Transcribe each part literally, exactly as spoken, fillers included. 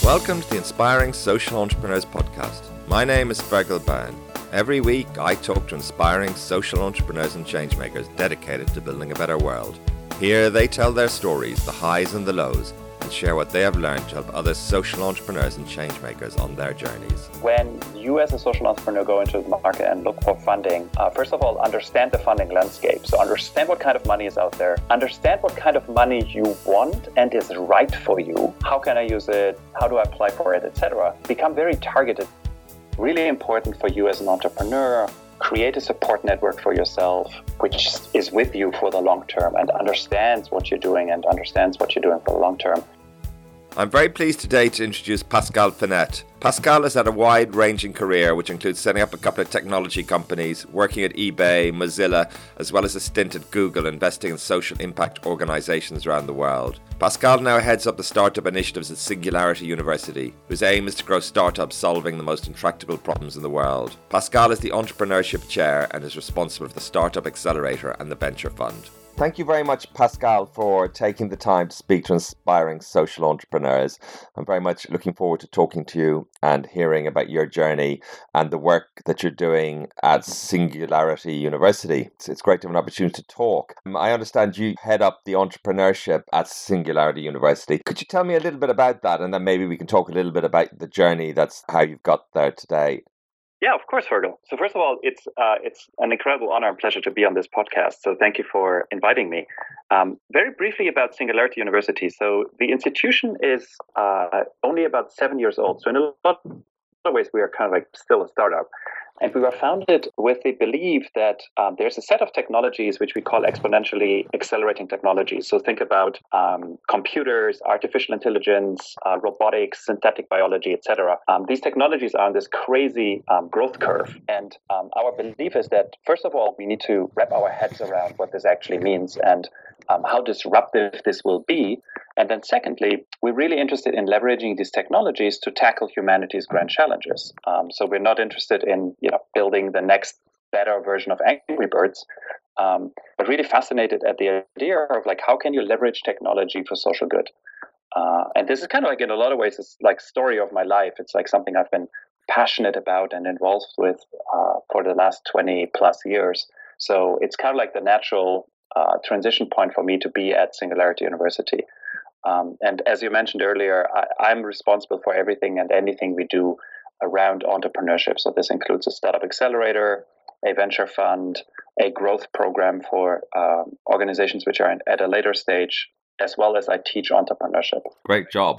Welcome to the Inspiring Social Entrepreneurs Podcast. My name is Fergal Byrne. Every week, I talk to inspiring social entrepreneurs and changemakers dedicated to building a better world. Here, they tell their stories, the highs and the lows, and share what they have learned to help other social entrepreneurs and changemakers on their journeys. When you as a social entrepreneur go into the market and look for funding, uh, first of all, understand the funding landscape. So understand what kind of money is out there. Understand what kind of money you want and is right for you. How can I use it? How do I apply for it, et cetera. Become very targeted. Really important for you as an entrepreneur. Create a support network for yourself, which is with you for the long term and understands what you're doing and understands what you're doing for the long term. I'm very pleased today to introduce Pascal Finette. Pascal has had a wide-ranging career, which includes setting up a couple of technology companies, working at eBay, Mozilla, as well as a stint at Google, investing in social impact organizations around the world. Pascal now heads up the startup initiatives at Singularity University, whose aim is to grow startups solving the most intractable problems in the world. Pascal is the entrepreneurship chair and is responsible for the Startup Accelerator and the Venture Fund. Thank you very much, Pascal, for taking the time to speak to inspiring social entrepreneurs. I'm very much looking forward to talking to you and hearing about your journey and the work that you're doing at Singularity University. It's, it's great to have an opportunity to talk. Um, I understand you head up the entrepreneurship at Singularity University. Could you tell me a little bit about that? And then maybe we can talk a little bit about the journey, that's how you've got there today. Yeah, of course, Fergal. So first of all, it's uh, it's an incredible honor and pleasure to be on this podcast. So thank you for inviting me. Um, very briefly about Singularity University. So the institution is uh, only about seven years old. So in a lot of ways, we are kind of like still a startup. And we were founded with the belief that um, there's a set of technologies which we call exponentially accelerating technologies. So think about um, computers, artificial intelligence, uh, robotics, synthetic biology, et cetera. Um, these technologies are on this crazy um, growth curve. And um, our belief is that, first of all, we need to wrap our heads around what this actually means and um, how disruptive this will be. And then secondly, we're really interested in leveraging these technologies to tackle humanity's grand challenges. Um, so we're not interested in, you know, building the next better version of Angry Birds, um, but really fascinated at the idea of like, how can you leverage technology for social good? Uh, and this is kind of like, in a lot of ways, it's like story of my life. It's like something I've been passionate about and involved with uh, for the last twenty plus years. So it's kind of like the natural uh, transition point for me to be at Singularity University. Um, and as you mentioned earlier, I, I'm responsible for everything and anything we do around entrepreneurship. So this includes a startup accelerator, a venture fund, a growth program for um, organizations which are in, at a later stage, as well as I teach entrepreneurship. Great job.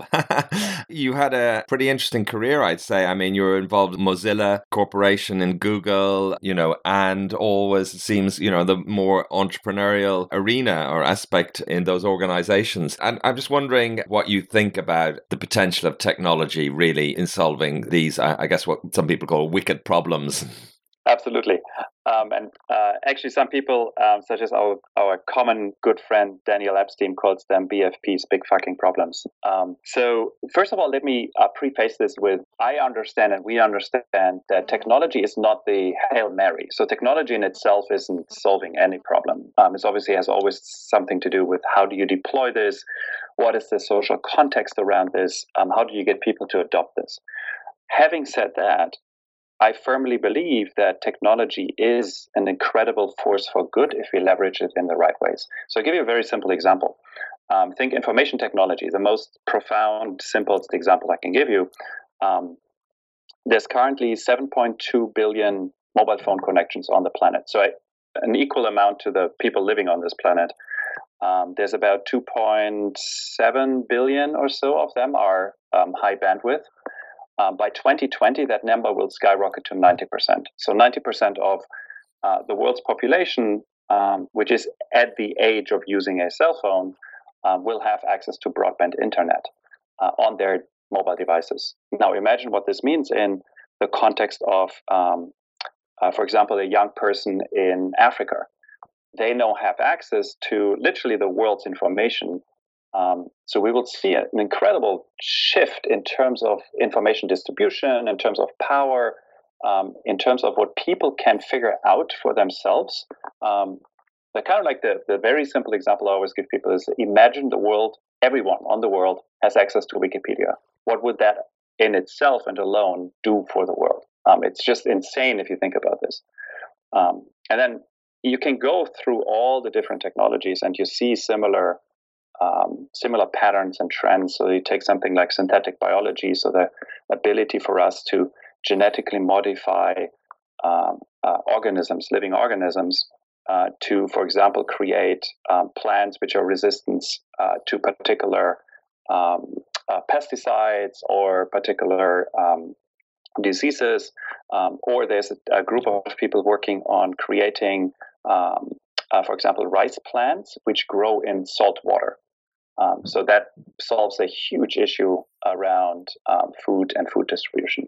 You had a pretty interesting career, I'd say. I mean, you were involved in Mozilla Corporation and Google, you know, and always it seems, you know, the more entrepreneurial arena or aspect in those organizations. And I'm just wondering what you think about the potential of technology really in solving these, I guess, what some people call wicked problems. Absolutely. Um, and uh, actually, some people, um, such as our, our common good friend Daniel Epstein, calls them B F Ps, big fucking problems. Um, so first of all, let me uh, preface this with, I understand and we understand that technology is not the Hail Mary. So technology in itself isn't solving any problem. Um, it obviously has always something to do with how do you deploy this? What is the social context around this? Um, how do you get people to adopt this? Having said that, I firmly believe that technology is an incredible force for good if we leverage it in the right ways. So I'll give you a very simple example. Um, think information technology, the most profound, simplest example I can give you. Um, there's currently seven point two billion mobile phone connections on the planet. So I, an equal amount to the people living on this planet. Um, there's about two point seven billion or so of them are um, high bandwidth. Um, by twenty twenty, that number will skyrocket to ninety percent. So ninety percent of uh, the world's population, um, which is at the age of using a cell phone, uh, will have access to broadband internet uh, on their mobile devices. Now, imagine what this means in the context of, um, uh, for example, a young person in Africa. They now have access to literally the world's information. Um, so we will see an incredible shift in terms of information distribution, in terms of power, um, in terms of what people can figure out for themselves. Um, the kind of like the, the very simple example I always give people is imagine the world, everyone on the world has access to Wikipedia. what would that in itself and alone do for the world? Um, it's just insane if you think about this. Um, and then you can go through all the different technologies and you see similar um, similar patterns and trends. So you take something like synthetic biology, so the ability for us to genetically modify um, uh, organisms, living organisms, uh, to, for example, create um, plants which are resistant uh, to particular um, uh, pesticides or particular um, diseases, um, or there's a, a group of people working on creating, um, uh, for example, rice plants which grow in salt water. Um, so that solves a huge issue around um, food and food distribution.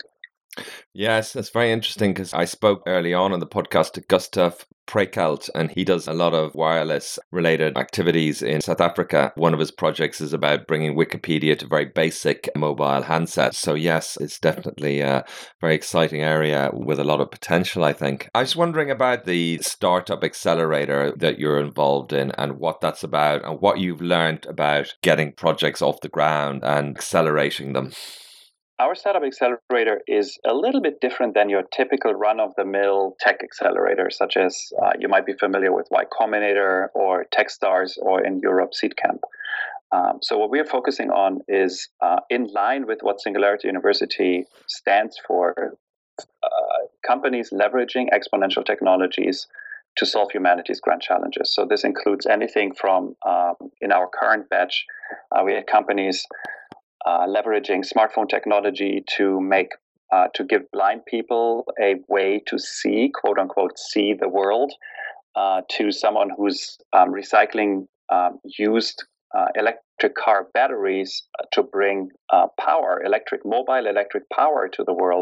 Yes, that's very interesting because I spoke early on in the podcast to Gustav Prekelt, and he does a lot of wireless related activities in South Africa. One of his projects is about bringing Wikipedia to very basic mobile handsets. So yes, it's definitely a very exciting area with a lot of potential, I think. I was wondering about the startup accelerator that you're involved in and what that's about and what you've learned about getting projects off the ground and accelerating them. Our startup accelerator is a little bit different than your typical run-of-the-mill tech accelerator, such as uh, you might be familiar with Y Combinator or Techstars or in Europe Seedcamp. Um, so what we are focusing on is uh, in line with what Singularity University stands for, uh, companies leveraging exponential technologies to solve humanity's grand challenges. So this includes anything from, um, in our current batch, uh, we had companies Uh, leveraging smartphone technology to make uh, to give blind people a way to see, quote unquote, see the world, uh, to someone who's um, recycling um, used uh, electric car batteries to bring uh, power, electric mobile electric power to the world,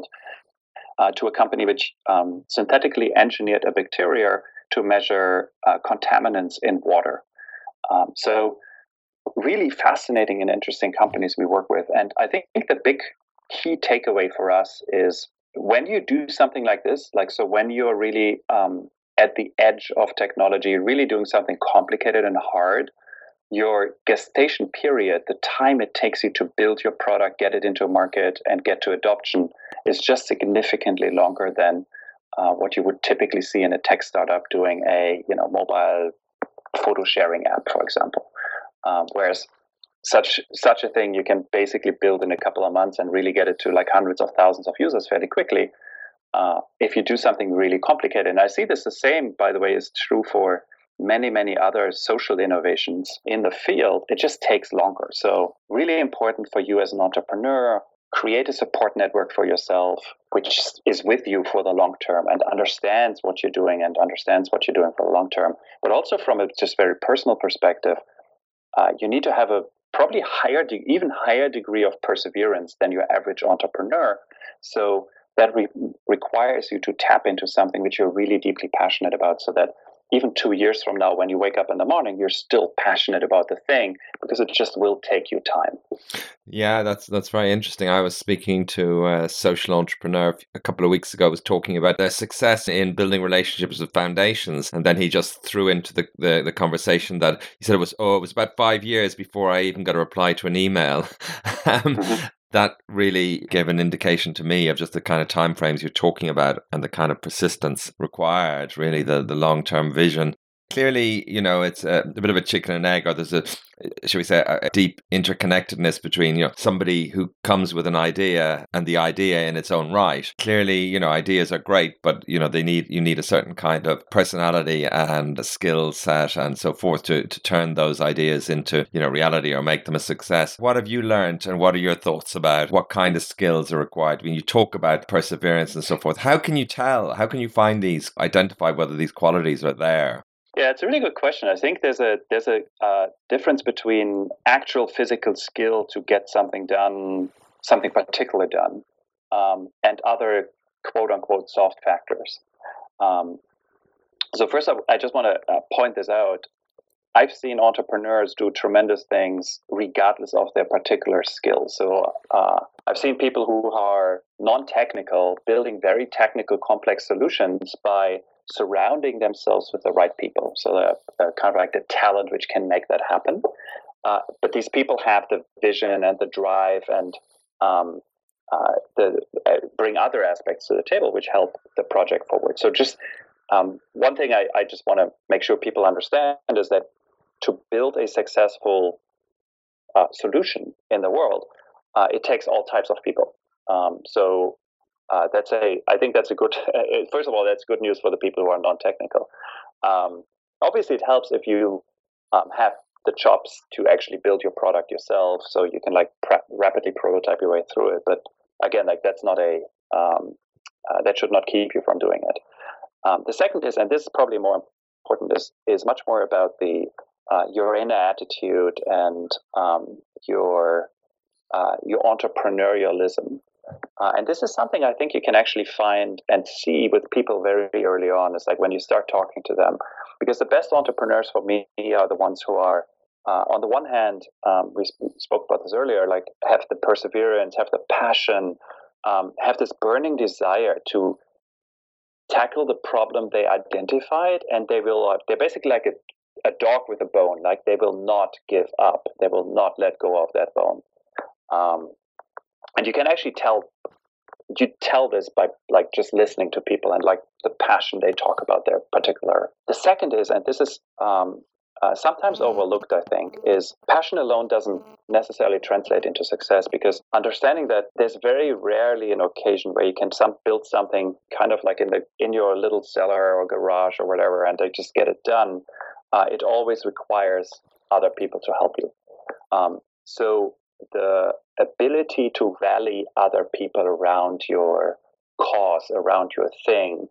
uh, to a company which um, synthetically engineered a bacteria to measure uh, contaminants in water. Um, so. Really fascinating and interesting companies we work with. And I think the big key takeaway for us is when you do something like this, like, so when you're really um, at the edge of technology, really doing something complicated and hard, your gestation period, the time it takes you to build your product, get it into a market and get to adoption is just significantly longer than uh, what you would typically see in a tech startup doing a, you know, mobile photo sharing app, for example. Um, whereas such such a thing you can basically build in a couple of months and really get it to like hundreds of thousands of users fairly quickly. Uh, if you do something really complicated, and I see this the same, by the way, is true for many, many other social innovations in the field, it just takes longer. So really important for you as an entrepreneur, create a support network for yourself, which is with you for the long term and understands what you're doing and understands what you're doing for the long term. But also from a just very personal perspective, Uh, you need to have a probably higher, de- even higher degree of perseverance than your average entrepreneur. So that re- requires you to tap into something which you're really deeply passionate about, so that even two years from now, when you wake up in the morning, you're still passionate about the thing, because it just will take you time. Yeah, that's that's very interesting. I was speaking to a social entrepreneur a couple of weeks ago, was talking about their success in building relationships with foundations. And then he just threw into the, the, the conversation that he said it was, oh, it was about five years before I even got a reply to an email. um, mm-hmm. That really gave an indication to me of just the kind of timeframes you're talking about and the kind of persistence required, really, the, the long-term vision. Clearly, you know, it's a, a bit of a chicken and egg, or there's a, shall we say, a, a deep interconnectedness between, you know, somebody who comes with an idea and the idea in its own right. Clearly, you know, ideas are great, but, you know, they need, you need a certain kind of personality and a skill set and so forth to, to turn those ideas into, you know, reality or make them a success. What have you learned and what are your thoughts about what kind of skills are required? When you talk about perseverance and so forth, how can you tell, how can you find these, identify whether these qualities are there? Yeah, it's a really good question. I think there's a there's a uh, difference between actual physical skill to get something done, something particular done, um, and other quote unquote soft factors. Um, so first, I, I just want to uh, point this out. I've seen entrepreneurs do tremendous things regardless of their particular skills. So uh, I've seen people who are non-technical building very technical, complex solutions by surrounding themselves with the right people. So they're, they're kind of like the talent which can make that happen. Uh, but these people have the vision and the drive and um, uh, the, uh, bring other aspects to the table which help the project forward. So just um, one thing I, I just want to make sure people understand is that to build a successful uh, solution in the world, uh, it takes all types of people. Um, so uh, that's a, I think that's a good, first of all, that's good news for the people who are non-technical. Um, obviously, it helps if you um, have the chops to actually build your product yourself, so you can like pre- rapidly prototype your way through it. But again, like that's not a, um, uh, that should not keep you from doing it. Um, the second is, and this is probably more important, is is much more about the uh, your inner attitude and um, your uh, your entrepreneurialism. Uh, and this is something I think you can actually find and see with people very early on. It's like when you start talking to them, because the best entrepreneurs for me are the ones who are, uh, on the one hand, um, we sp- spoke about this earlier, like have the perseverance, have the passion, um, have this burning desire to tackle the problem they identified, and they will, uh, they're basically like a, a dog with a bone. Like they will not give up. They will not let go of that bone. Um, and you can actually tell, you tell this by like just listening to people and like the passion they talk about their particular. The second is, and this is um, uh, sometimes overlooked, I think, is passion alone doesn't necessarily translate into success, because understanding that there's very rarely an occasion where you can some build something kind of like in the in your little cellar or garage or whatever, and they just get it done. Uh, it always requires other people to help you. Um, so the ability to rally other people around your cause, around your thing,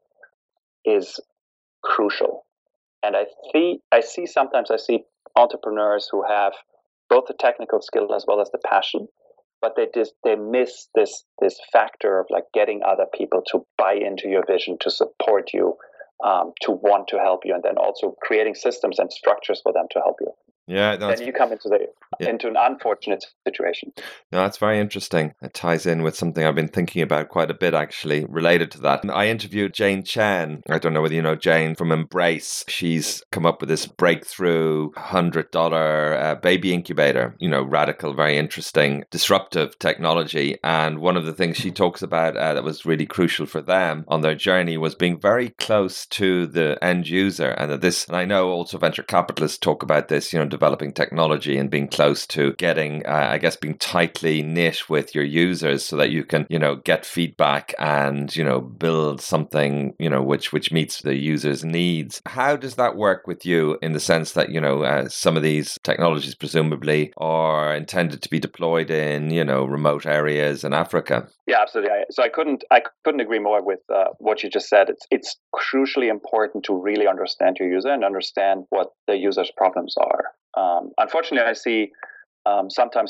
is crucial. And I see, I see sometimes I see entrepreneurs who have both the technical skill as well as the passion, but they just they miss this this factor of like getting other people to buy into your vision, to support you, um, to want to help you, and then also creating systems and structures for them to help you. Yeah, then you come into the yeah. into an unfortunate situation. No, that's very interesting. It ties in with something I've been thinking about quite a bit, actually, related to that. I interviewed Jane Chen. I don't know whether you know Jane from Embrace. She's come up with this breakthrough one hundred dollars uh, baby incubator, you know, radical, very interesting, disruptive technology. And one of the things she talks about uh, that was really crucial for them on their journey was being very close to the end user. And that this, and I know also venture capitalists talk about this, you know, developing technology and being close to getting, uh, I guess, being tightly knit with your users so that you can, you know, get feedback and, you know, build something, you know, which which meets the user's needs. How does that work with you in the sense that, you know, uh, some of these technologies presumably are intended to be deployed in, you know, remote areas in Africa? Yeah, absolutely. So I couldn't I couldn't agree more with uh, what you just said. It's it's crucially important to really understand your user and understand what the user's problems are. Um, unfortunately, I see um, sometimes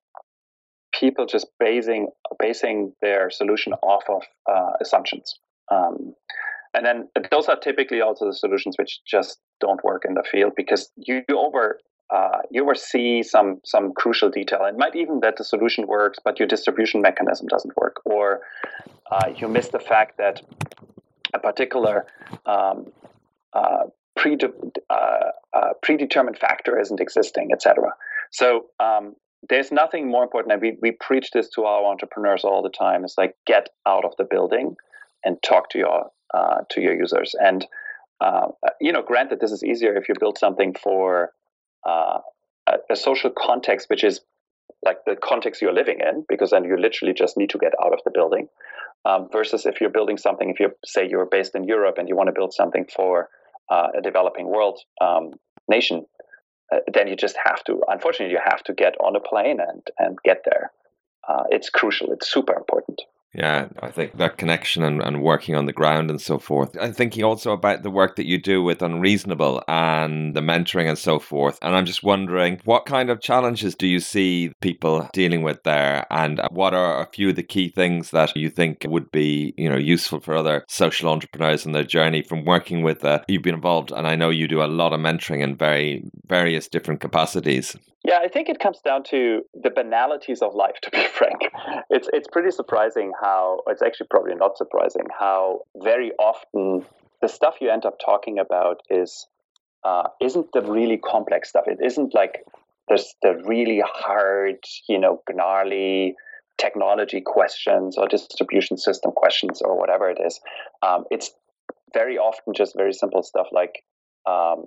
people just basing basing their solution off of uh, assumptions, um, and then those are typically also the solutions which just don't work in the field, because you over uh, you oversee some some crucial detail. It might even that the solution works, but your distribution mechanism doesn't work, or uh, you miss the fact that a particular um, uh, pre uh, uh, predetermined factor isn't existing, et cetera. So um, there's nothing more important, and we, we preach this to our entrepreneurs all the time. It's like, get out of the building and talk to your uh, to your users. And uh, you know, granted, this is easier if you build something for uh, a, a social context, which is like the context you're living in, because then you literally just need to get out of the building. Um, versus if you're building something, if you say you're based in Europe and you want to build something for uh, a developing world um, nation, uh, then you just have to, unfortunately, you have to get on a plane and, and get there. Uh, it's crucial. It's super important. Yeah, I think that connection and, and working on the ground and so forth. I'm thinking also about the work that you do with Unreasonable and the mentoring and so forth. And I'm just wondering, what kind of challenges do you see people dealing with there? And what are a few of the key things that you think would be, you know, useful for other social entrepreneurs in their journey from working with, uh, you've been involved, and I know you do a lot of mentoring in very various different capacities. Yeah, I think it comes down to the banalities of life, to be frank. It's it's pretty surprising how, it's actually probably not surprising, how very often the stuff you end up talking about is, uh, isn't the really complex stuff. It isn't like there's the really hard, you know, gnarly technology questions or distribution system questions or whatever it is. Um, it's very often just very simple stuff like, um,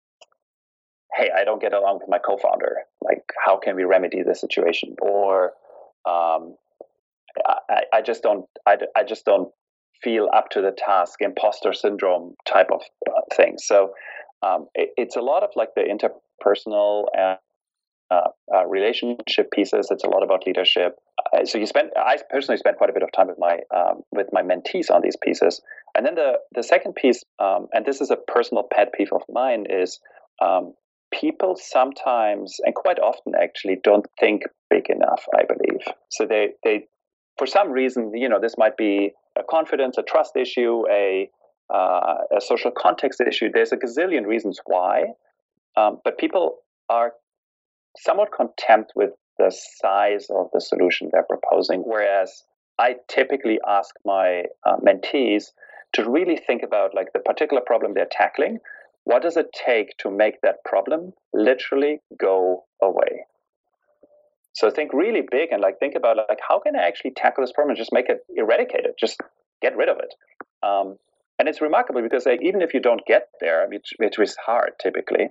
hey, I don't get along with my co-founder. Like, how can we remedy the situation? Or um, I, I just don't, I, I just don't feel up to the task, imposter syndrome type of uh, thing. So um, it, it's a lot of like the interpersonal and uh, uh, relationship pieces. It's a lot about leadership. Uh, so you spend, I personally spend quite a bit of time with my um, with my mentees on these pieces. And then the the second piece, um, and this is a personal pet peeve of mine, is um, people sometimes, and quite often actually, don't think big enough, I believe. So they, they, for some reason, you know, this might be a confidence, a trust issue, a, uh, a social context issue. There's a gazillion reasons why, um, but people are somewhat content with the size of the solution they're proposing, whereas I typically ask my uh, mentees to really think about like the particular problem they're tackling. What does it take to make that problem literally go away? So think really big and like think about like how can I actually tackle this problem and just make it eradicate it, just get rid of it. Um, and it's remarkable because like, even if you don't get there, which, which is hard typically,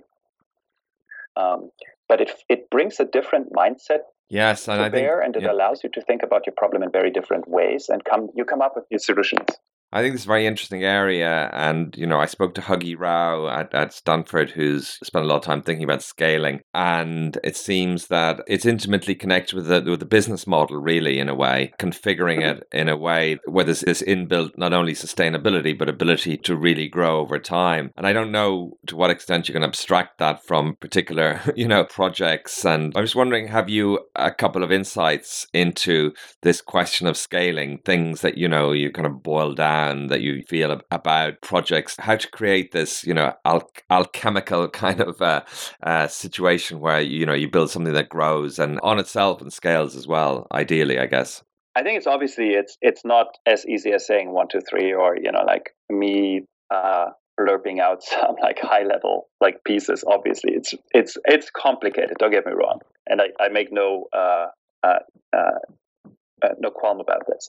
um, but it it brings a different mindset yes, and to I bear, think, and it yeah. allows you to think about your problem in very different ways, and come you come up with new solutions. I think it's a very interesting area. And, you know, I spoke to Huggy Rao at, at Stanford, who's spent a lot of time thinking about scaling. And it seems that it's intimately connected with the, with the business model, really, in a way, configuring it in a way where there's this inbuilt not only sustainability, but ability to really grow over time. And I don't know to what extent you can abstract that from particular, you know, projects. And I was wondering, have you a couple of insights into this question of scaling, things that, you know, you kind of boil down that you feel about projects, how to create this, you know, al- alchemical kind of uh, uh, situation where, you know, you build something that grows and on itself and scales as well, ideally, I guess. I think it's obviously, it's it's not as easy as saying one, two, three, or, you know, like me uh, blurping out some like high level like pieces. Obviously, it's it's it's complicated. Don't get me wrong, and I, I make no uh, uh, uh, uh, no qualm about this.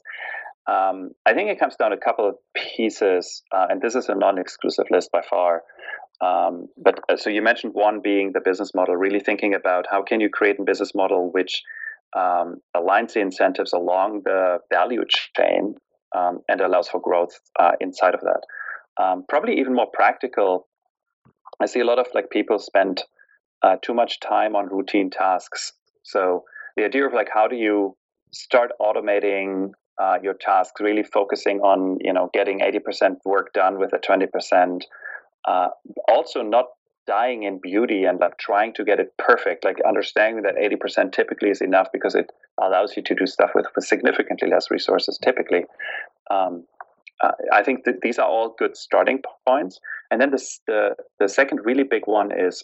Um, I think it comes down to a couple of pieces, uh, and this is a non-exclusive list by far. Um, but uh, so you mentioned one being the business model, really thinking about how can you create a business model which um, aligns the incentives along the value chain um, and allows for growth uh, inside of that. Um, probably even more practical, I see a lot of like people spend uh, too much time on routine tasks. So the idea of like how do you start automating Uh, your tasks, really focusing on, you know, getting eighty percent work done with a twenty percent. Uh, also not dying in beauty and like trying to get it perfect, like understanding that eighty percent typically is enough because it allows you to do stuff with, with significantly less resources typically. Um, uh, I think that these are all good starting points. And then this, the, the second really big one is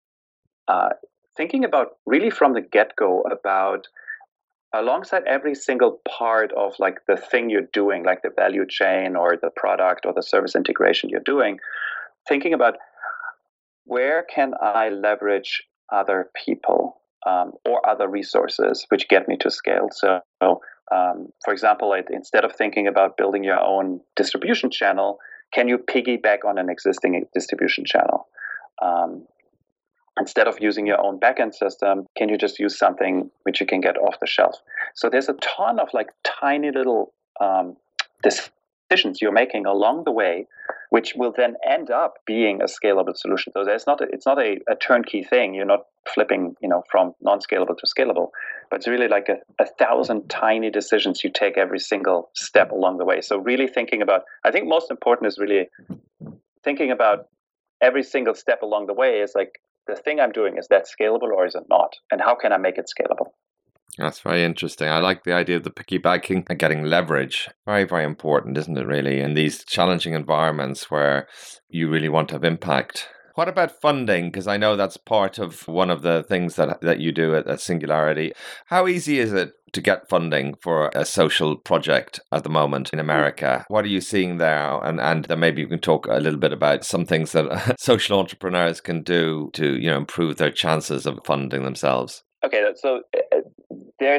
uh, thinking about really from the get-go about alongside every single part of like the thing you're doing, like the value chain or the product or the service integration you're doing, thinking about where can I leverage other people um, or other resources which get me to scale. So, um, for example, it, instead of thinking about building your own distribution channel, can you piggyback on an existing distribution channel? Um, Instead of using your own backend system, can you just use something which you can get off the shelf? So there's a ton of like tiny little um, decisions you're making along the way, which will then end up being a scalable solution. So there's not a, it's not a, a turnkey thing. You're not flipping, you know, from non-scalable to scalable, but it's really like a, a thousand tiny decisions you take every single step along the way. So really thinking about, I think most important is really thinking about every single step along the way is like, the thing I'm doing, is that scalable or is it not? And how can I make it scalable? That's very interesting. I like the idea of the piggybacking and getting leverage. Very, very important, isn't it, really, in these challenging environments where you really want to have impact. What about funding? Because I know that's part of one of the things that that you do at, at Singularity. How easy is it to get funding for a social project at the moment in America? What are you seeing there? And and then maybe you can talk a little bit about some things that social entrepreneurs can do to, you know, improve their chances of funding themselves. Okay, so uh, there's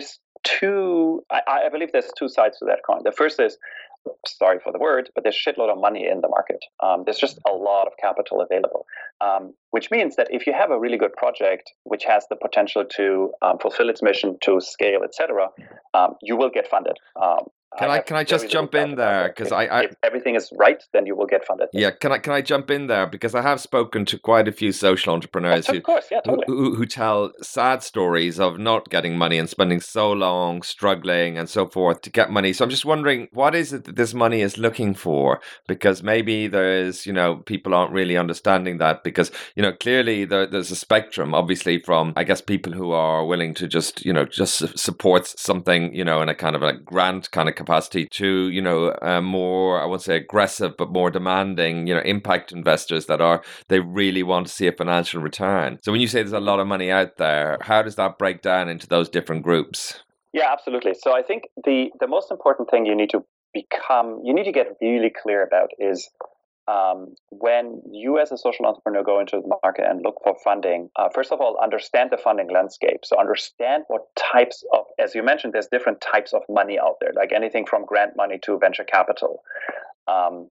two, I, I believe there's two sides to that coin. The first is, sorry for the word, but there's a shitload of money in the market. Um, there's just a lot of capital available, um, which means that if you have a really good project which has the potential to um, fulfill its mission, to scale, et cetera, um, you will get funded. Um, Can I, I can I just jump in there because I, I if everything is right, then you will get funded. Yeah, can I can I jump in there because I have spoken to quite a few social entrepreneurs oh, who, of course, yeah, totally. who who tell sad stories of not getting money and spending so long struggling and so forth to get money. So I'm just wondering, what is it that this money is looking for? Because maybe there's, you know, people aren't really understanding that because, you know, clearly there, there's a spectrum, obviously, from, I guess, people who are willing to just, you know, just support something, you know, in a kind of a grant kind of capacity to, you know, uh, more, I won't say aggressive, but more demanding, you know, impact investors that are, they really want to see a financial return. So when you say there's a lot of money out there, how does that break down into those different groups? Yeah, absolutely. So I think the, the most important thing you need to become, you need to get really clear about is um, when you as a social entrepreneur go into the market and look for funding, uh, first of all, understand the funding landscape. So understand what types of, as you mentioned, there's different types of money out there, like anything from grant money to venture capital. Um,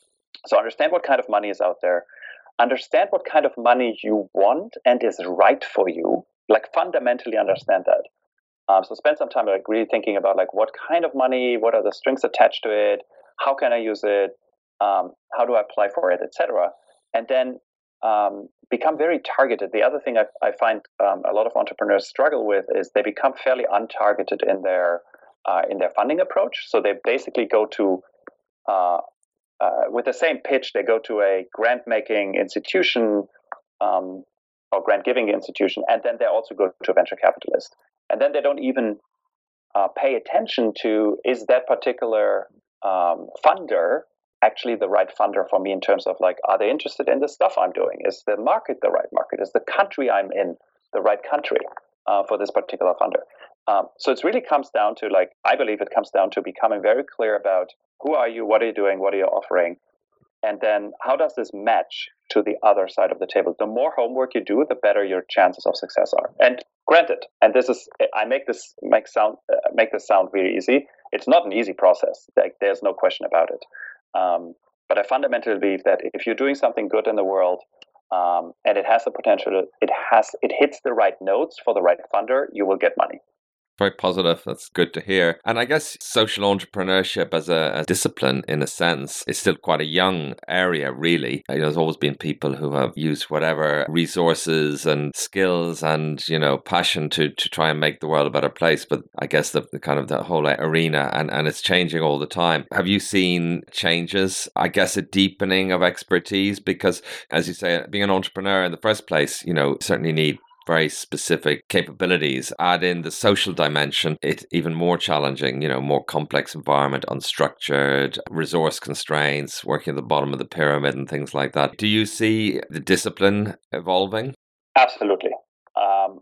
so understand what kind of money is out there. Understand what kind of money you want and is right for you. Like fundamentally understand that. Um, so spend some time like really thinking about like what kind of money, what are the strings attached to it, how can I use it, um, how do I apply for it, et cetera. And then um, become very targeted. The other thing I, I find um, a lot of entrepreneurs struggle with is they become fairly untargeted in their uh, in their funding approach. So they basically go to uh, uh, with the same pitch, they go to a grant making institution um, or grant giving institution, and then they also go to a venture capitalist. And then they don't even uh, pay attention to, is that particular um, funder actually the right funder for me in terms of like, are they interested in the stuff I'm doing? Is the market the right market? Is the country I'm in the right country uh, for this particular funder? Um, so it really comes down to like, I believe it comes down to becoming very clear about who are you, what are you doing, what are you offering? And then how does this match to the other side of the table? The more homework you do, the better your chances of success are. And granted, and this is, I make this make sound uh, make this sound really easy. It's not an easy process. Like, there's no question about it. Um, but I fundamentally believe that if you're doing something good in the world um, and it has the potential, it has it hits the right notes for the right funder, you will get money. Very positive. That's good to hear. And I guess social entrepreneurship as a, a discipline, in a sense, is still quite a young area, really. You know, there's always been people who have used whatever resources and skills and, you know, passion to, to try and make the world a better place. But I guess the, the kind of the whole arena, and, and it's changing all the time. Have you seen changes? I guess a deepening of expertise, because, as you say, being an entrepreneur in the first place, you know, certainly need very specific capabilities. Add in the social dimension, it's even more challenging, you know, more complex environment, unstructured, resource constraints, working at the bottom of the pyramid and things like that. Do you see the discipline evolving? Absolutely. Um,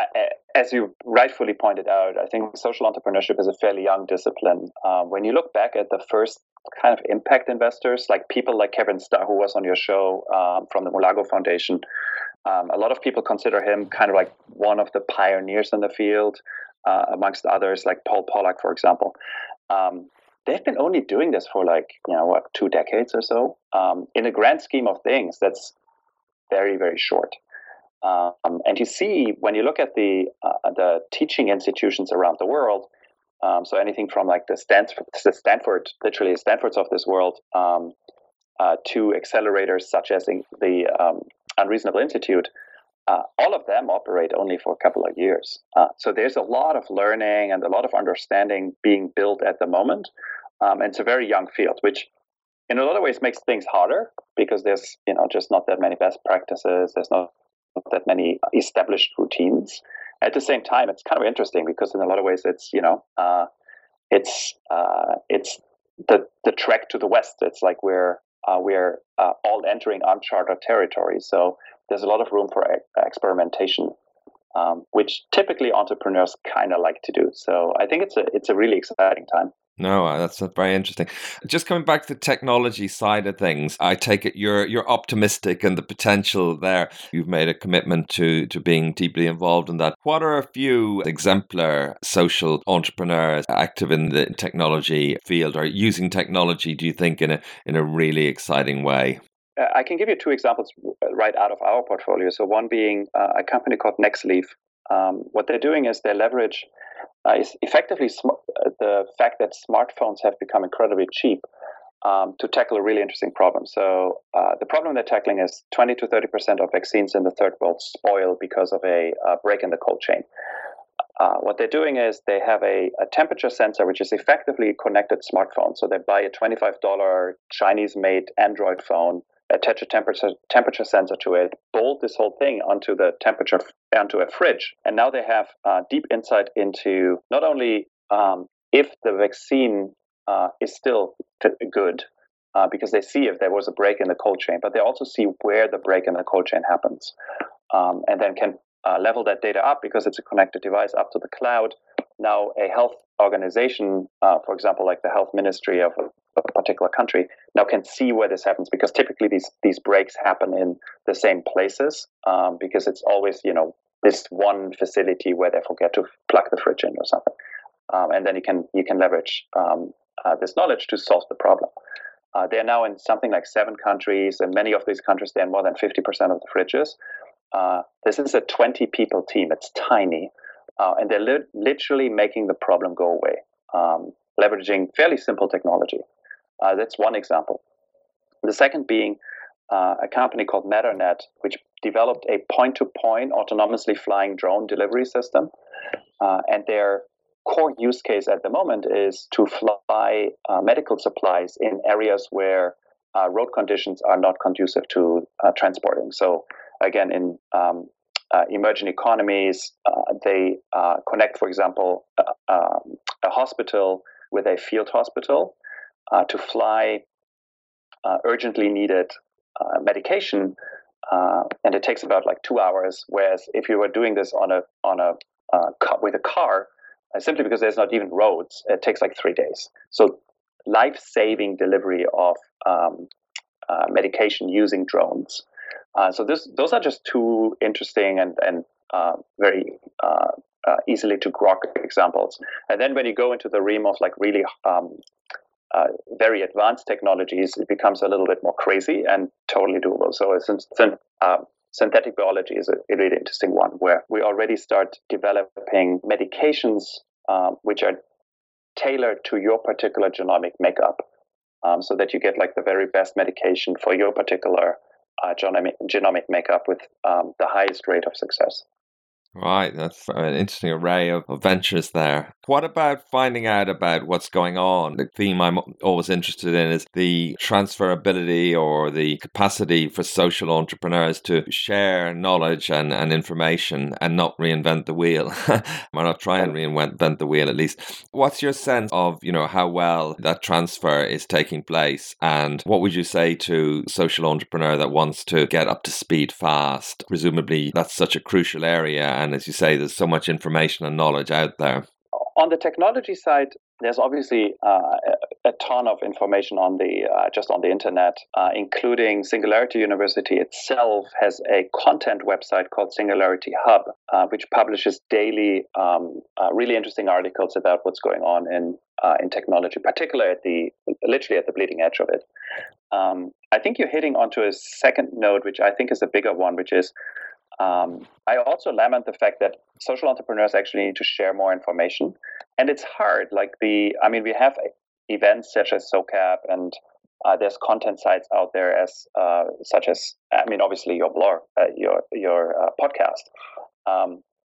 as you rightfully pointed out, I think social entrepreneurship is a fairly young discipline. Um, when you look back at the first kind of impact investors, like people like Kevin Starr, who was on your show um, from the Mulago Foundation, Um, a lot of people consider him kind of like one of the pioneers in the field, uh, amongst others, like Paul Pollack, for example. Um, they've been only doing this for like, you know, what, two decades or so. Um, in the grand scheme of things, that's very, very short. Um, and you see, when you look at the uh, the teaching institutions around the world, um, so anything from like the Stanford, the Stanford, literally Stanfords of this world, um, uh, to accelerators such as the, the um, Unreasonable Institute, uh, all of them operate only for a couple of years. Uh, so there's a lot of learning and a lot of understanding being built at the moment. Um, and it's a very young field, which in a lot of ways makes things harder because there's, you know, just not that many best practices. There's not that many established routines. At the same time, it's kind of interesting because in a lot of ways it's, you know, uh, it's uh, it's the the trek to the west. It's like we're Uh, we're uh, all entering uncharted territory. So there's a lot of room for e- experimentation. um, which typically entrepreneurs kind of like to do. So I think it's a it's a really exciting time. No, uh, that's uh, very interesting. Just coming back to the technology side of things, I take it you're you're optimistic in the potential there. You've made a commitment to to being deeply involved in that. What are a few exemplar social entrepreneurs active in the technology field or using technology, do you think, in a in a really exciting way? I can give you two examples right out of our portfolio. So one being uh, a company called Nextleaf. Um, what they're doing is they leverage uh, is effectively sm- the fact that smartphones have become incredibly cheap um, to tackle a really interesting problem. So uh, the problem they're tackling is twenty to thirty percent of vaccines in the third world spoil because of a uh, break in the cold chain. Uh, what they're doing is they have a, a temperature sensor, which is effectively a connected smartphone. So they buy a twenty-five dollars Chinese-made Android phone, attach a temperature temperature sensor to it, bolt this whole thing onto the temperature onto a fridge, and now they have uh, deep insight into not only um, if the vaccine uh, is still good, uh, because they see if there was a break in the cold chain, but they also see where the break in the cold chain happens, um, and then can uh, level that data up because it's a connected device up to the cloud. Now, a health organization, uh, for example, like the health ministry of a, of a particular country, now can see where this happens because typically these these breaks happen in the same places um, because it's always, you know, this one facility where they forget to plug the fridge in or something, um, and then you can you can leverage um, uh, this knowledge to solve the problem. Uh, they are now in something like seven countries, and many of these countries they're in more than fifty percent of the fridges. Uh, this is a twenty people team. It's tiny. Uh, and they're li- literally making the problem go away, um, leveraging fairly simple technology. Uh, that's one example. The second being uh, a company called Matternet, which developed a point-to-point autonomously flying drone delivery system. Uh, and their core use case at the moment is to fly uh, medical supplies in areas where uh, road conditions are not conducive to uh, transporting. So again, in um, Uh, emerging economies, uh, they uh, connect, for example, uh, um, a hospital with a field hospital uh, to fly uh, urgently needed uh, medication, uh, and it takes about like two hours. Whereas if you were doing this on a on a uh, car, with a car, uh, simply because there's not even roads, it takes like three days. So life-saving delivery of um, uh, medication using drones. Uh, so this, those are just two interesting and, and uh, very uh, uh, easily to grok examples. And then when you go into the realm of like really um, uh, very advanced technologies, it becomes a little bit more crazy and totally doable. So since, uh, synthetic biology is a, a really interesting one where we already start developing medications um, which are tailored to your particular genomic makeup, um, so that you get like the very best medication for your particular Uh, genomic, genomic makeup with um, the highest rate of success. Right, that's an interesting array of, of ventures there. What about finding out about what's going on? The theme I'm always interested in is the transferability or the capacity for social entrepreneurs to share knowledge and, and information and not reinvent the wheel, or not try and reinvent the wheel at least. What's your sense of, you know, how well that transfer is taking place, and what would you say to a social entrepreneur that wants to get up to speed fast? Presumably that's such a crucial area. And as you say, there's so much information and knowledge out there. On the technology side, there's obviously uh, a ton of information on the uh, just on the internet, uh, including Singularity University itself has a content website called Singularity Hub, uh, which publishes daily um, uh, really interesting articles about what's going on in uh, in technology, particularly at the literally at the bleeding edge of it. Um, I think you're hitting onto a second node, which I think is a bigger one, which is Um, I also lament the fact that social entrepreneurs actually need to share more information, and it's hard. Like the, I mean, we have events such as SoCap, and uh, there's content sites out there as uh, such as, I mean, obviously your blog, uh, your your uh, podcast, um,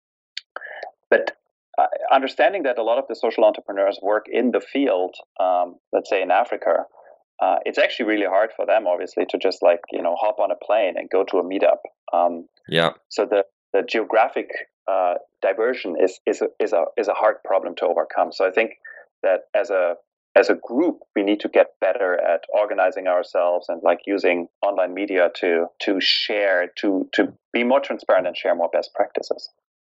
but uh, understanding that a lot of the social entrepreneurs work in the field, um, let's say in Africa. Uh, it's actually really hard for them, obviously, to just like, you know, hop on a plane and go to a meetup. Um, yeah. So the the geographic uh, diversion is is a, is a is a hard problem to overcome. So I think that as a as a group, we need to get better at organizing ourselves and like using online media to to share to to be more transparent and share more best practices.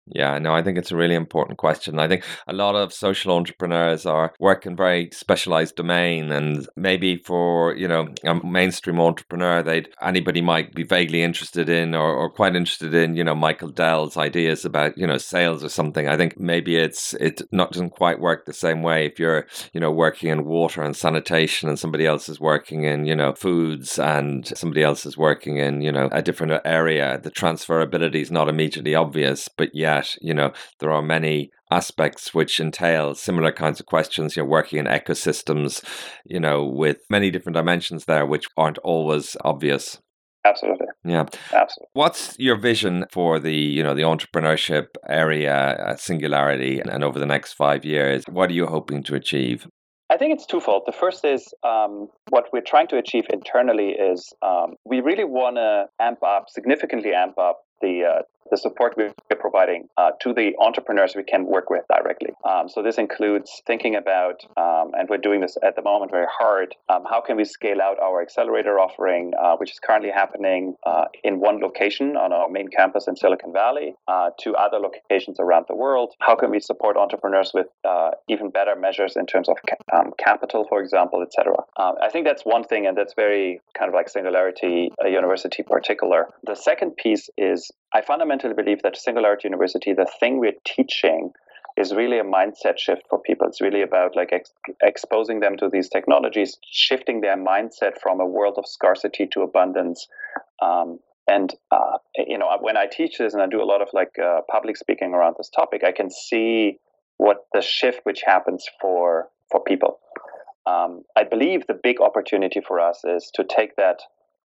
Yeah, no, I think it's a really important question. I think a lot of social entrepreneurs are working very specialized domain, and maybe for, you know, a mainstream entrepreneur, they'd anybody might be vaguely interested in or, or quite interested in, you know, Michael Dell's ideas about, you know, sales or something. I think maybe it's it not doesn't quite work the same way if you're, you know, working in water and sanitation and somebody else is working in, you know, foods and somebody else is working in, you know, a different area. The transferability is not immediately obvious, but yeah, you know, there are many aspects which entail similar kinds of questions. You're working in ecosystems, you know, with many different dimensions there, which aren't always obvious. Absolutely. Yeah. Absolutely. What's your vision for the, you know, the entrepreneurship area, uh, Singularity, and, and over the next five years? What are you hoping to achieve? I think it's twofold. The first is um, what we're trying to achieve internally is um, we really want to amp up, significantly amp up the uh, the support we're providing uh, to the entrepreneurs we can work with directly. Um, so this includes thinking about, um, and we're doing this at the moment very hard, um, how can we scale out our accelerator offering, uh, which is currently happening uh, in one location on our main campus in Silicon Valley, uh, to other locations around the world? How can we support entrepreneurs with uh, even better measures in terms of ca- um, capital, for example, et cetera? Um, I think that's one thing, and that's very kind of like Singularity uh, University particular. The second piece is I fundamentally believe that Singularity University, the thing we're teaching is really a mindset shift for people. It's really about like ex- exposing them to these technologies, shifting their mindset from a world of scarcity to abundance. Um, and, uh, you know, when I teach this and I do a lot of like uh, public speaking around this topic, I can see what the shift which happens for, for people. Um, I believe the big opportunity for us is to take that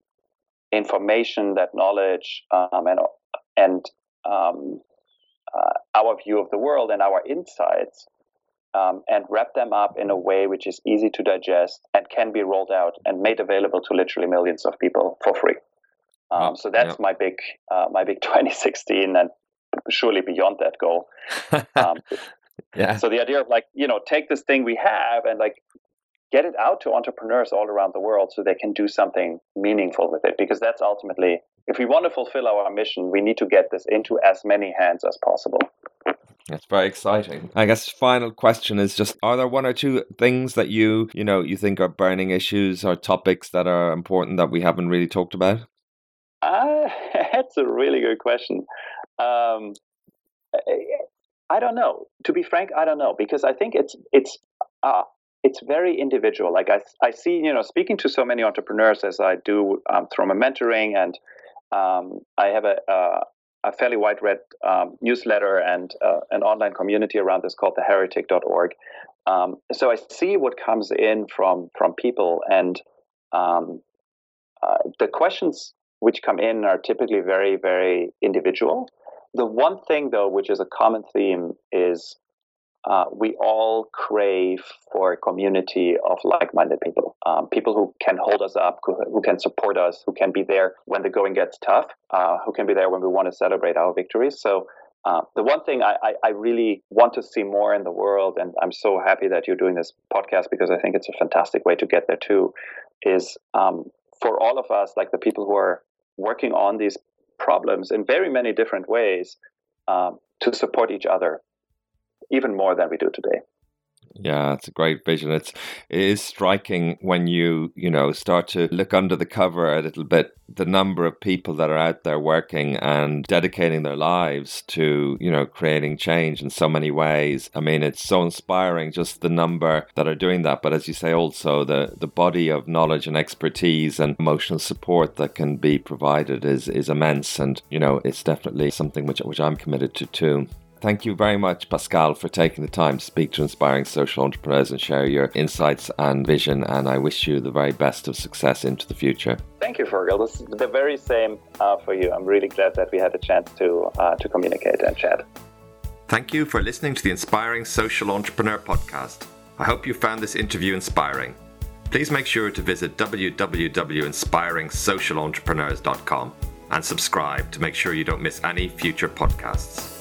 information, that knowledge, um, and and um, uh, our view of the world and our insights, um, and wrap them up in a way which is easy to digest and can be rolled out and made available to literally millions of people for free. Um, so that's yeah. my big, uh, my big twenty sixteen, and surely beyond that goal. Um, yeah. So the idea of like, you know, take this thing we have and like get it out to entrepreneurs all around the world so they can do something meaningful with it, because that's ultimately, if we want to fulfill our mission, we need to get this into as many hands as possible. That's very exciting. I guess final question is just, are there one or two things that you, you know, you think are burning issues or topics that are important that we haven't really talked about? Uh, that's a really good question. Um, I don't know. To be frank, I don't know, because I think it's, it's, uh, it's very individual. Like I, I see, you know, speaking to so many entrepreneurs as I do um, through my mentoring, and um, I have a, a, a fairly wide-read um, newsletter and uh, an online community around this called the heretic dot org. Um, so I see what comes in from from people, and um, uh, the questions which come in are typically very, very individual. The one thing, though, which is a common theme, is Uh, we all crave for a community of like-minded people, um, people who can hold us up, who, who can support us, who can be there when the going gets tough, uh, who can be there when we want to celebrate our victories. So uh, the one thing I, I, I really want to see more in the world, and I'm so happy that you're doing this podcast because I think it's a fantastic way to get there too, is um, for all of us, like the people who are working on these problems in very many different ways, um, to support each other even more than we do today. Yeah, it's a great vision. It's it is striking when you you know start to look under the cover a little bit, the number of people that are out there working and dedicating their lives to you know creating change in so many ways. I mean, it's so inspiring, just the number that are doing that. But as you say, also the the body of knowledge and expertise and emotional support that can be provided is is immense. And you know, it's definitely something which which I'm committed to too. Thank you very much, Pascal, for taking the time to speak to inspiring social entrepreneurs and share your insights and vision. And I wish you the very best of success into the future. Thank you, Fergal. This is the very same uh, for you. I'm really glad that we had a chance to uh, to communicate and chat. Thank you for listening to the Inspiring Social Entrepreneur podcast. I hope you found this interview inspiring. Please make sure to visit w w w dot inspiring social entrepreneurs dot com and subscribe to make sure you don't miss any future podcasts.